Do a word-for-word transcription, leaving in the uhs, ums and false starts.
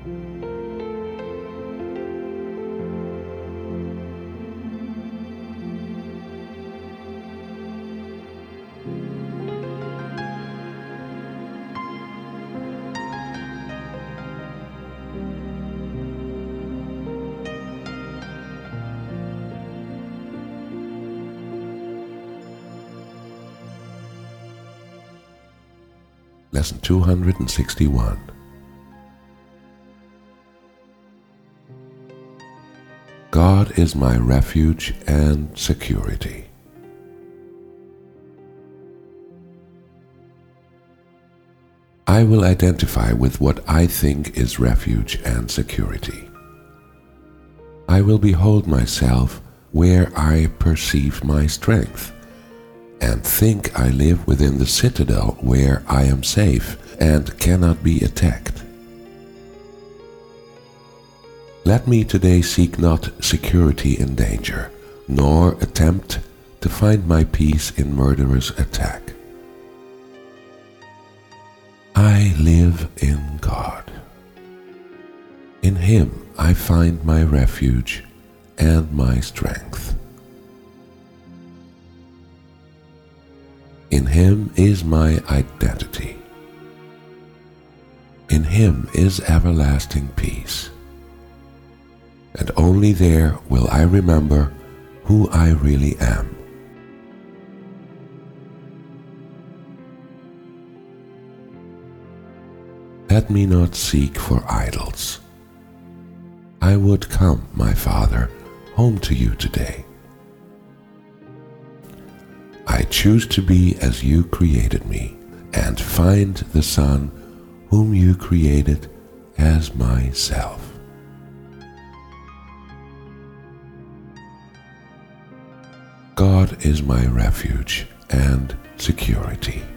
Lesson two hundred sixty-one. God is my refuge and security. I will identify with what I think is refuge and security. I will behold myself where I perceive my strength, and think I live within the citadel where I am safe and cannot be attacked. Let me today seek not security in danger, nor attempt to find my peace in murderous attack. I live in God. In Him I find my refuge and my strength. In Him is my identity. In Him is everlasting peace. And only there will I remember who I really am. Let me not seek for idols. I would come, my Father, home to you today. I choose to be as you created me, and find the Son whom you created as myself. God is my refuge and security.